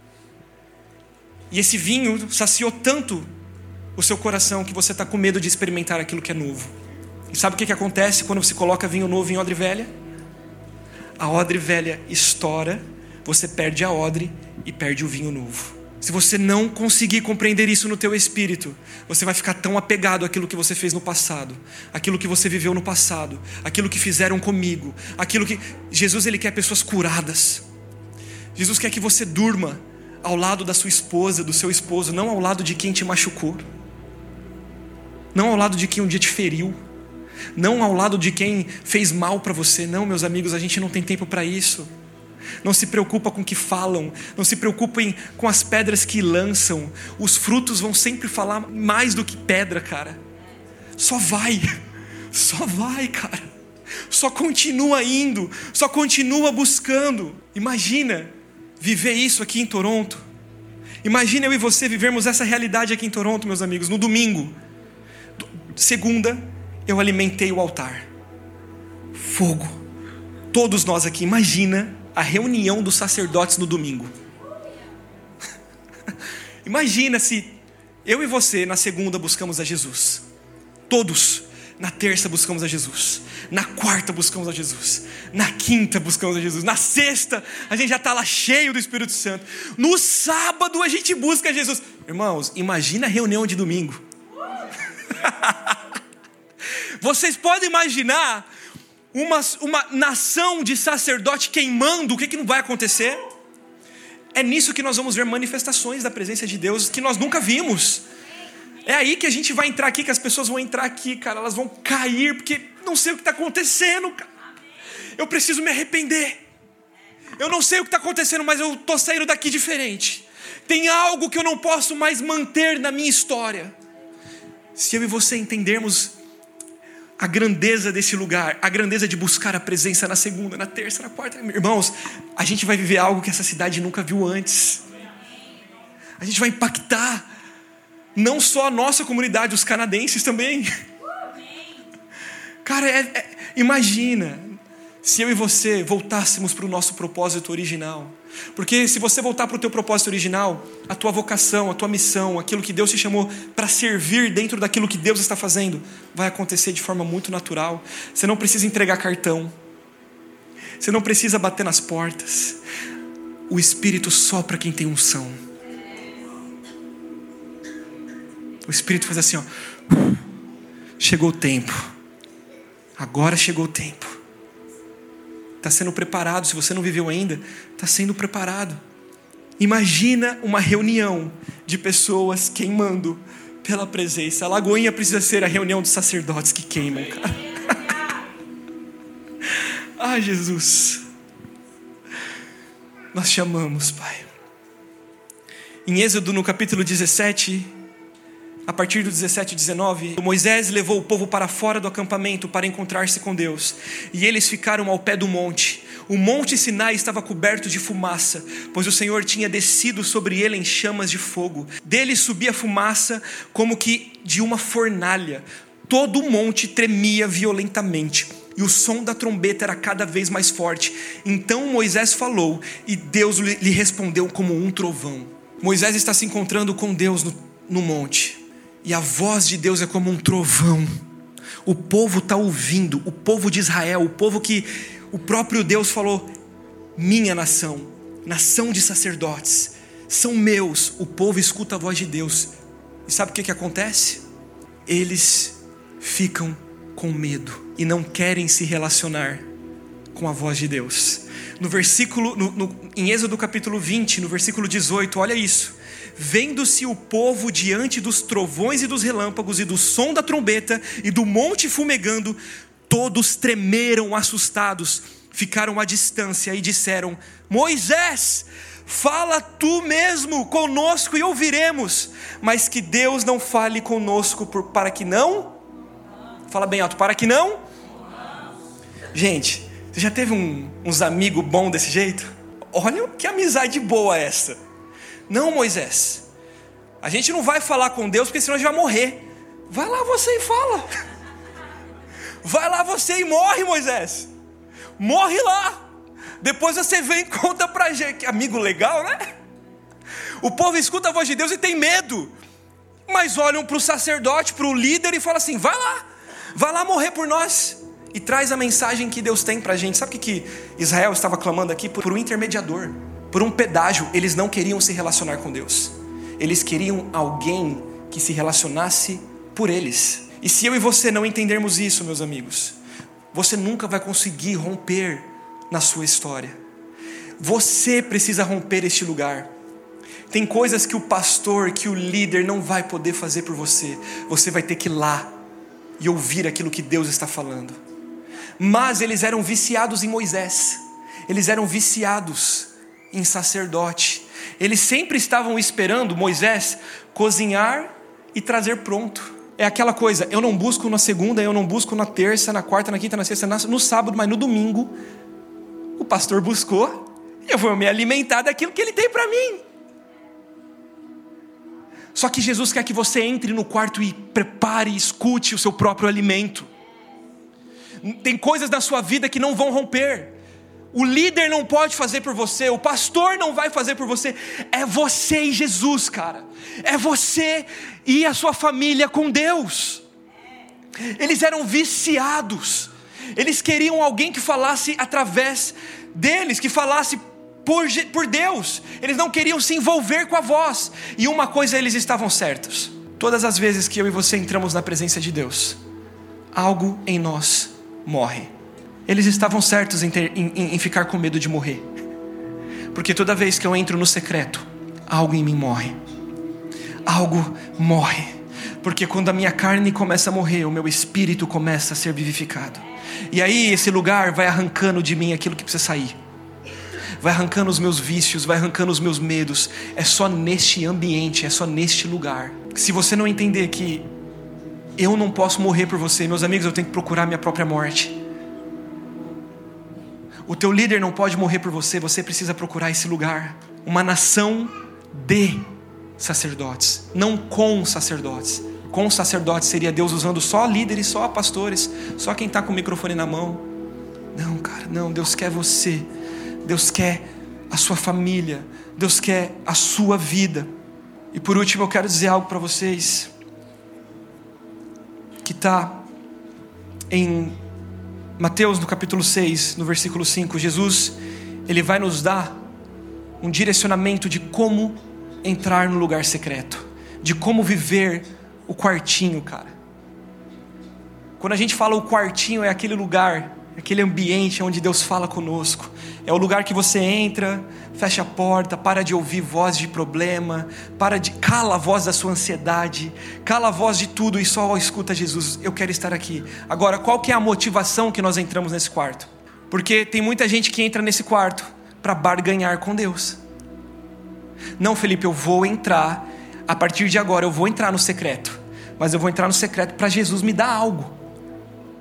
e esse vinho saciou tanto o seu coração que você está com medo de experimentar aquilo que é novo. E sabe o que acontece quando você coloca vinho novo em odre velha? A odre velha estoura, você perde a odre e perde o vinho novo. Se você não conseguir compreender isso no teu espírito, você vai ficar tão apegado àquilo que você fez no passado, aquilo que você viveu no passado, aquilo que fizeram comigo, aquilo que... Jesus, Ele quer pessoas curadas. Jesus quer que você durma ao lado da sua esposa, do seu esposo, não ao lado de quem te machucou, não ao lado de quem um dia te feriu, não ao lado de quem fez mal para você. Não, meus amigos, a gente não tem tempo para isso. Não se preocupa com o que falam, não se preocupem com as pedras que lançam. Os frutos vão sempre falar mais do que pedra, cara. Só vai, cara. Só continua indo, só continua buscando. Imagina viver isso aqui em Toronto. Imagina eu e você vivermos essa realidade aqui em Toronto, meus amigos. No domingo, segunda, eu alimentei o altar. Fogo. Todos nós aqui, imagina a reunião dos sacerdotes no domingo. Imagina se eu e você na segunda buscamos a Jesus. Todos. Na terça buscamos a Jesus. Na quarta buscamos a Jesus. Na quinta buscamos a Jesus. Na sexta a gente já está lá cheio do Espírito Santo. No sábado a gente busca Jesus. Irmãos, imagina a reunião de domingo. Vocês podem imaginar uma nação de sacerdote queimando? O que não vai acontecer? É nisso que nós vamos ver manifestações da presença de Deus que nós nunca vimos. É aí que a gente vai entrar aqui, que as pessoas vão entrar aqui, cara, elas vão cair, porque não sei o que está acontecendo, cara. Eu preciso me arrepender. Eu não sei o que está acontecendo, mas eu estou saindo daqui diferente. Tem algo que eu não posso mais manter na minha história. Se eu e você entendermos a grandeza desse lugar, a grandeza de buscar a presença na segunda, na terça, na quarta, irmãos, a gente vai viver algo que essa cidade nunca viu antes. A gente vai impactar não só a nossa comunidade, os canadenses também. Cara, imagina se eu e você voltássemos para o nosso propósito original. Porque se você voltar para o teu propósito original, a tua vocação, a tua missão, aquilo que Deus te chamou para servir dentro daquilo que Deus está fazendo, vai acontecer de forma muito natural. Você não precisa entregar cartão. Você não precisa bater nas portas. O Espírito sopra quem tem unção. O Espírito faz assim, ó. Chegou o tempo. Agora chegou o tempo. Está sendo preparado. Se você não viveu ainda, está sendo preparado. Imagina uma reunião de pessoas queimando pela presença. A Lagoinha precisa ser a reunião dos sacerdotes que queimam, cara. Ah, Jesus, nós te amamos, Pai. Em Êxodo, no capítulo 17, a partir do 17 e 19, Moisés levou o povo para fora do acampamento para encontrar-se com Deus. E eles ficaram ao pé do monte. O monte Sinai estava coberto de fumaça, pois o Senhor tinha descido sobre ele em chamas de fogo. Dele subia fumaça como que de uma fornalha. Todo o monte tremia violentamente, e o som da trombeta era cada vez mais forte. Então Moisés falou, e Deus lhe respondeu como um trovão. Moisés está se encontrando com Deus no monte, e a voz de Deus é como um trovão. O povo está ouvindo, o povo de Israel, o povo que o próprio Deus falou: minha nação, nação de sacerdotes, são meus. O povo escuta a voz de Deus. E sabe o que acontece? Eles ficam com medo e não querem se relacionar com a voz de Deus. No versículo, em Êxodo capítulo 20, no versículo 18, olha isso. Vendo-se o povo diante dos trovões e dos relâmpagos e do som da trombeta e do monte fumegando, todos tremeram assustados, ficaram à distância e disseram: Moisés, fala tu mesmo conosco e ouviremos, mas que Deus não fale conosco para que não... Fala bem alto, para que não... Gente, você já teve uns amigos bons desse jeito? Olha que amizade boa essa. Não, Moisés, a gente não vai falar com Deus porque senão a gente vai morrer. Vai lá você e fala. Vai lá você e morre, Moisés. Morre lá. Depois você vem e conta pra gente. Amigo legal, né? O povo escuta a voz de Deus e tem medo, mas olham para o sacerdote, para o líder e falam assim: vai lá morrer por nós. E traz a mensagem que Deus tem pra gente. Sabe o que Israel estava clamando aqui? Por um intermediador, por um pedágio. Eles não queriam se relacionar com Deus, eles queriam alguém que se relacionasse por eles. E se eu e você não entendermos isso, meus amigos, você nunca vai conseguir romper na sua história. Você precisa romper este lugar. Tem coisas que o pastor, que o líder não vai poder fazer por você. Você vai ter que ir lá e ouvir aquilo que Deus está falando. Mas eles eram viciados em Moisés, eles eram viciados em sacerdote. Eles sempre estavam esperando Moisés cozinhar e trazer pronto. É aquela coisa: eu não busco na segunda, eu não busco na terça, na quarta, na quinta, na sexta, no sábado, mas no domingo o pastor buscou e eu vou me alimentar daquilo que ele tem para mim. Só que Jesus quer que você entre no quarto e prepare e escute o seu próprio alimento. Tem coisas na sua vida que não vão romper. O líder não pode fazer por você, o pastor não vai fazer por você. É você e Jesus, cara. É você e a sua família com Deus. Eles eram viciados. Eles queriam alguém que falasse através deles, que falasse por Deus. Eles não queriam se envolver com a voz. E uma coisa eles estavam certos: todas as vezes que eu e você entramos na presença de Deus, algo em nós morre. Eles estavam certos em ficar com medo de morrer, porque toda vez que eu entro no secreto, algo em mim morre. Algo morre. Porque quando a minha carne começa a morrer, o meu espírito começa a ser vivificado. E aí esse lugar vai arrancando de mim aquilo que precisa sair. Vai arrancando os meus vícios, vai arrancando os meus medos. É só neste ambiente, é só neste lugar. Se você não entender que eu não posso morrer por você, meus amigos, eu tenho que procurar minha própria morte. O teu líder não pode morrer por você, você precisa procurar esse lugar. Uma nação de sacerdotes, não com sacerdotes. Com sacerdotes seria Deus usando só líderes, só pastores, só quem está com o microfone na mão. Não, cara, não. Deus quer você. Deus quer a sua família. Deus quer a sua vida. E por último eu quero dizer algo para vocês que está em Mateus no capítulo 6, no versículo 5. Jesus, ele vai nos dar um direcionamento de como entrar no lugar secreto, de como viver o quartinho, cara. Quando a gente fala o quartinho, é aquele lugar, aquele ambiente onde Deus fala conosco. É o lugar que você entra, fecha a porta, para de ouvir voz de problema, cala a voz da sua ansiedade, cala a voz de tudo e só escuta Jesus. Eu quero estar aqui. Agora, qual que é a motivação que nós entramos nesse quarto? Porque tem muita gente que entra nesse quarto para barganhar com Deus. Não, Felipe, eu vou entrar, a partir de agora eu vou entrar no secreto, mas eu vou entrar no secreto para Jesus me dar algo.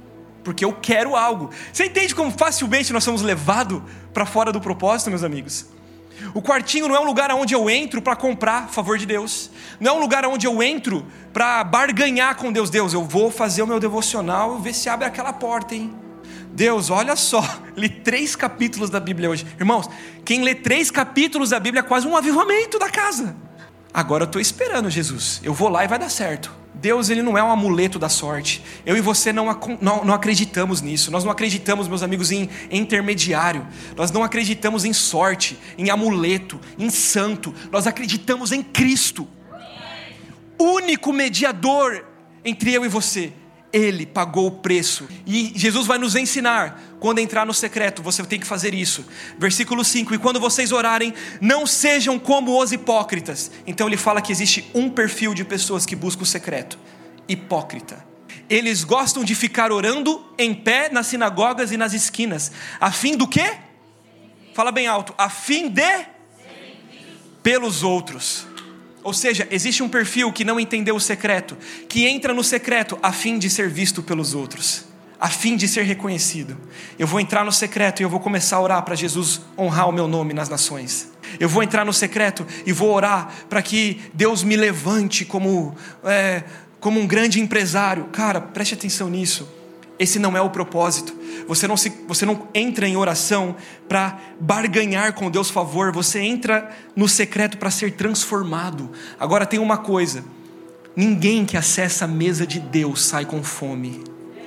porque eu quero algo. Você entende como facilmente nós somos levados para fora do propósito, meus amigos? O quartinho não é um lugar onde eu entro para comprar favor de Deus. Não é um lugar onde eu entro para barganhar com Deus. Deus, eu vou fazer o meu devocional e ver se abre aquela porta, hein? Deus, olha só, li 3 capítulos da Bíblia hoje. Irmãos, quem lê 3 capítulos da Bíblia é quase um avivamento da casa. Agora eu estou esperando, Jesus. Eu vou lá e vai dar certo. Deus, ele não é um amuleto da sorte. Eu e você não acreditamos nisso. Nós não acreditamos, meus amigos, em intermediário. Nós não acreditamos em sorte, em amuleto, em santo. Nós acreditamos em Cristo, único mediador entre eu e você. Ele pagou o preço. E Jesus vai nos ensinar, quando entrar no secreto, você tem que fazer isso. Versículo 5, e quando vocês orarem, não sejam como os hipócritas. Então ele fala que existe um perfil de pessoas que buscam o secreto: hipócrita. Eles gostam de ficar orando em pé nas sinagogas e nas esquinas, a fim do quê? Fala bem alto. A fim de? Pelos outros. Ou seja, existe um perfil que não entendeu o secreto, que entra no secreto a fim de ser visto pelos outros, a fim de ser reconhecido. Eu vou entrar no secreto e eu vou começar a orar para Jesus honrar o meu nome nas nações. Eu vou entrar no secreto e vou orar para que Deus me levante como um grande empresário. Cara, preste atenção nisso. Esse não é o propósito. Você não entra em oração para barganhar com Deus favor. Você entra no secreto para ser transformado. Agora tem uma coisa: ninguém que acessa a mesa de Deus sai com fome.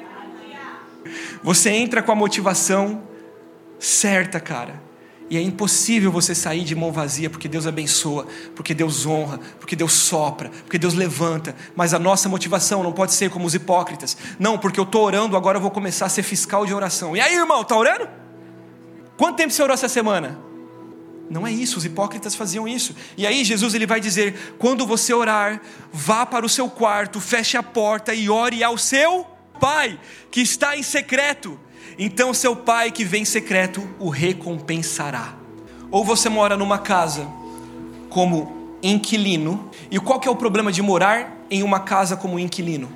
Você entra com a motivação certa, cara. E é impossível você sair de mão vazia, porque Deus abençoa, porque Deus honra, porque Deus sopra, porque Deus levanta. Mas a nossa motivação não pode ser como os hipócritas. Não, porque eu estou orando, agora eu vou começar a ser fiscal de oração. E aí, irmão, está orando? Quanto tempo você orou essa semana? Não é isso, os hipócritas faziam isso. E aí Jesus, ele vai dizer: quando você orar, vá para o seu quarto, feche a porta e ore ao seu Pai que está em secreto. Então seu Pai que vem em secreto o recompensará. Ou você mora numa casa como inquilino. E qual que é o problema de morar em uma casa como inquilino?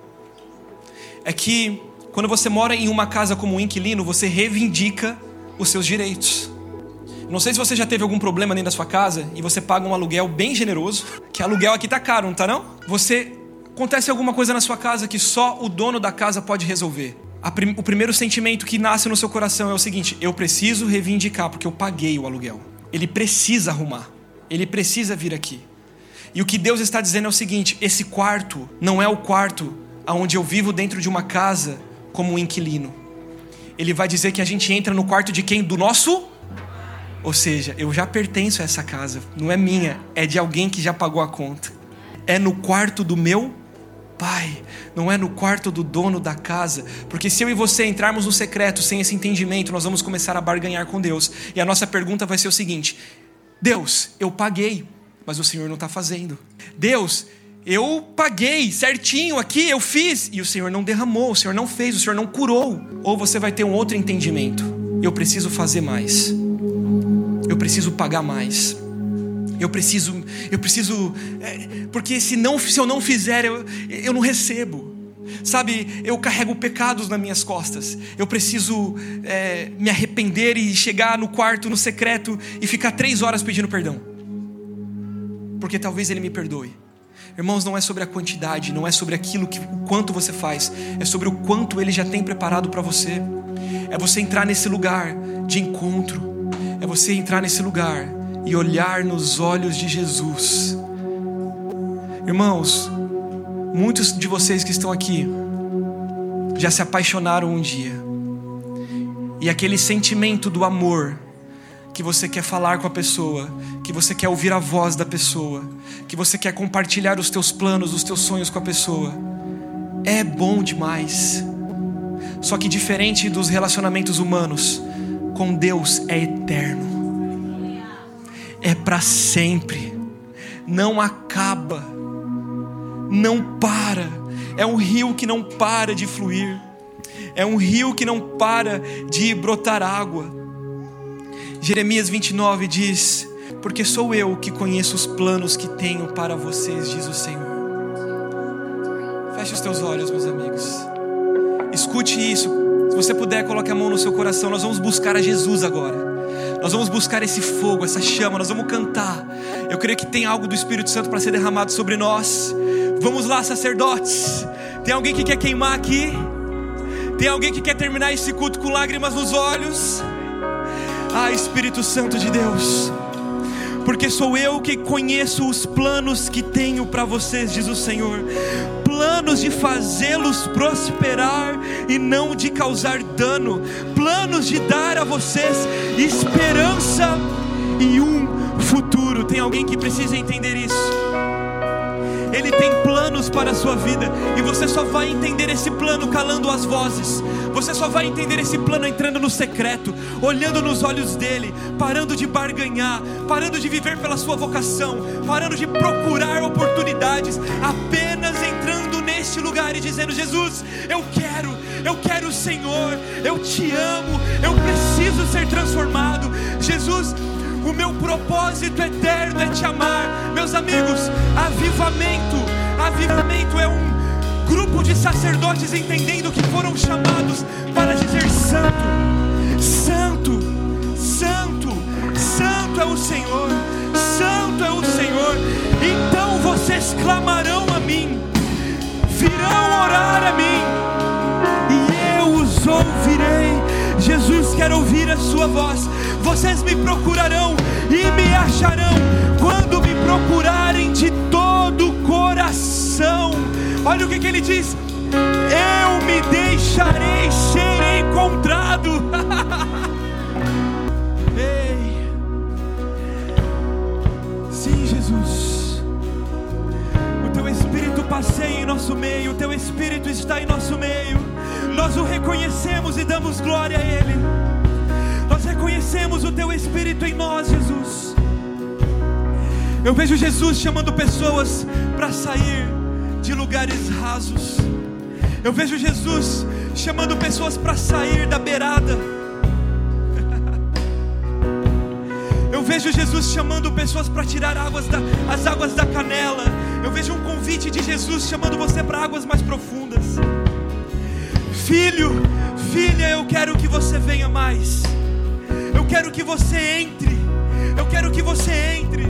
É que quando você mora em uma casa como inquilino, você reivindica os seus direitos. Não sei se você já teve algum problema dentro da sua casa e você paga um aluguel bem generoso, que aluguel aqui tá caro, não tá não? Acontece alguma coisa na sua casa que só o dono da casa pode resolver. O primeiro sentimento que nasce no seu coração é o seguinte: eu preciso reivindicar, porque eu paguei o aluguel. Ele precisa arrumar, ele precisa vir aqui. E o que Deus está dizendo é o seguinte: esse quarto não é o quarto onde eu vivo dentro de uma casa como um inquilino. Ele vai dizer que a gente entra no quarto de quem? Do nosso? Ou seja, eu já pertenço a essa casa, não é minha, é de alguém que já pagou a conta. É no quarto do meu Pai, não é no quarto do dono da casa. Porque se eu e você entrarmos no secreto sem esse entendimento, nós vamos começar a barganhar com Deus. E a nossa pergunta vai ser o seguinte: Deus, eu paguei, mas o Senhor não está fazendo. Deus, eu paguei certinho aqui, eu fiz, e o Senhor não derramou, o Senhor não fez, o Senhor não curou. Ou você vai ter um outro entendimento: eu preciso fazer mais, eu preciso pagar mais. Eu preciso, porque se eu não fizer, eu não recebo. Sabe, eu carrego pecados nas minhas costas. Eu preciso me arrepender e chegar no quarto, no secreto, e ficar 3 horas pedindo perdão, porque talvez Ele me perdoe. Irmãos, não é sobre a quantidade, não é sobre o quanto você faz, é sobre o quanto Ele já tem preparado para você. É você entrar nesse lugar de encontro, é você entrar nesse lugar e olhar nos olhos de Jesus. Irmãos, muitos de vocês que estão aqui já se apaixonaram um dia, e aquele sentimento do amor, que você quer falar com a pessoa, que você quer ouvir a voz da pessoa, que você quer compartilhar os teus planos, os teus sonhos com a pessoa, é bom demais. Só que diferente dos relacionamentos humanos, com Deus é eterno, é para sempre, não acaba, não para. É um rio que não para de fluir, é um rio que não para de brotar água. Jeremias 29 diz: porque sou eu que conheço os planos que tenho para vocês, diz o Senhor. Feche os teus olhos, meus amigos. Escuta escute isso. Se você puder, coloque a mão no seu coração. Nós vamos buscar a Jesus agora. Nós vamos buscar esse fogo, essa chama. Nós vamos cantar. Eu creio que tem algo do Espírito Santo para ser derramado sobre nós. Vamos lá, sacerdotes. Tem alguém que quer queimar aqui? Tem alguém que quer terminar esse culto com lágrimas nos olhos? Ah, Espírito Santo de Deus, porque sou eu que conheço os planos que tenho para vocês, diz o Senhor. Planos de fazê-los prosperar e não de causar dano. Planos de dar a vocês esperança e um futuro. Tem alguém que precisa entender isso? Ele tem planos para a sua vida, e você só vai entender esse plano calando as vozes. Você só vai entender esse plano entrando no secreto, olhando nos olhos dele, parando de barganhar, parando de viver pela sua vocação, parando de procurar oportunidades, apenas entrando neste lugar e dizendo: Jesus, eu quero o Senhor, eu te amo, eu preciso ser transformado. Jesus, o meu propósito eterno é te amar. Meus amigos, avivamento é um grupo de sacerdotes entendendo que foram chamados para dizer: santo, santo, santo, santo é o Senhor, santo é o Senhor. Então vocês clamarão a mim, virão orar a mim, e eu os ouvirei. Jesus quer ouvir a sua voz. Vocês me procurarão e me acharão quando me procurarem de todo o coração. Olha o que ele diz: eu me deixarei ser encontrado. Ei, sim, Jesus, o teu Espírito passeia em nosso meio, o teu Espírito está em nosso meio. Nós o reconhecemos e damos glória a Ele. Nós reconhecemos o teu Espírito em nós, Jesus. Eu vejo Jesus chamando pessoas para sair de lugares rasos. Eu vejo Jesus chamando pessoas para sair da beirada. Eu vejo Jesus chamando pessoas para tirar as águas da canela. Eu vejo um convite de Jesus chamando você para águas mais profundas. Filho, filha, eu quero que você venha mais. Eu quero que você entre. Eu quero que você entre.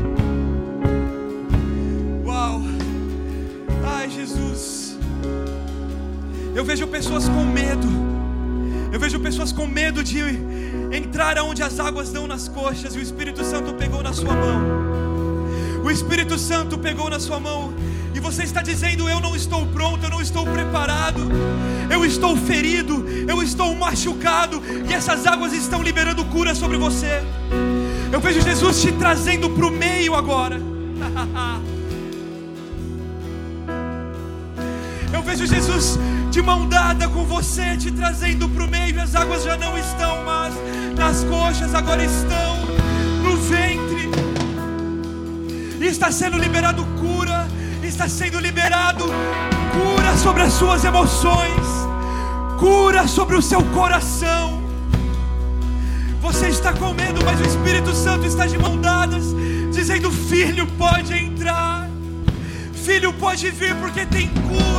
Uau. Ai, Jesus. Eu vejo pessoas com medo. Eu vejo pessoas com medo de entrar aonde as águas dão nas coxas. E o Espírito Santo pegou na sua mão. O Espírito Santo pegou na sua mão. E você está dizendo: eu não estou pronto, eu não estou preparado, eu estou ferido, eu estou machucado, e essas águas estão liberando cura sobre você. Eu vejo Jesus te trazendo para o meio agora. Eu vejo Jesus de mão dada com você, te trazendo para o meio. As águas já não estão mais nas coxas, agora estão no ventre. E está sendo liberado cura. Está sendo liberado cura sobre as suas emoções, cura sobre o seu coração. Você está com medo, mas o Espírito Santo está de mão dadas, dizendo: filho, pode entrar, filho, pode vir, porque tem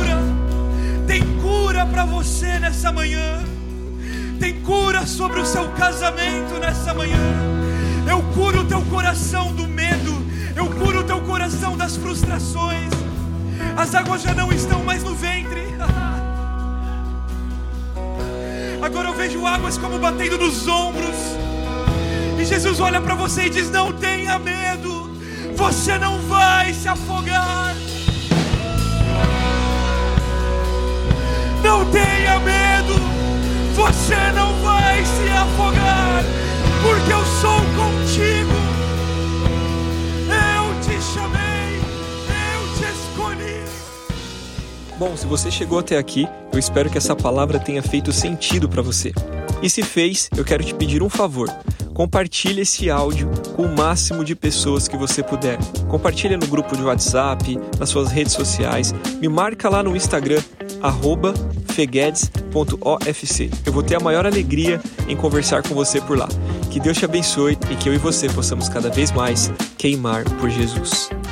cura para você nessa manhã, tem cura sobre o seu casamento nessa manhã. Eu curo o teu coração do medo, eu curo o teu coração das frustrações. As águas já não estão mais no ventre. Agora eu vejo águas como batendo nos ombros. E Jesus olha para você e diz: não tenha medo, você não vai se afogar. Não tenha medo, você não vai se afogar, porque eu sou contigo. Eu te chamei, eu te escolhi. Bom, se você chegou até aqui, eu espero que essa palavra tenha feito sentido para você. E se fez, eu quero te pedir um favor. Compartilhe esse áudio com o máximo de pessoas que você puder. Compartilhe no grupo de WhatsApp, nas suas redes sociais. Me marca lá no Instagram, @feguedes.ofc. Eu vou ter a maior alegria em conversar com você por lá. Que Deus te abençoe e que eu e você possamos cada vez mais queimar por Jesus.